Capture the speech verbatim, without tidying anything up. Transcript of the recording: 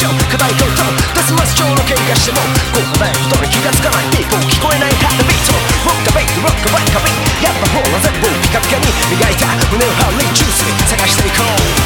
ション課題ととデスマス上の喧嘩してもこうないことに気がつかないピーポー聞こえないハートビートロックベイトロックバッカビやっぱほら全部ピカピカに磨いた胸を張りジュースに探していこう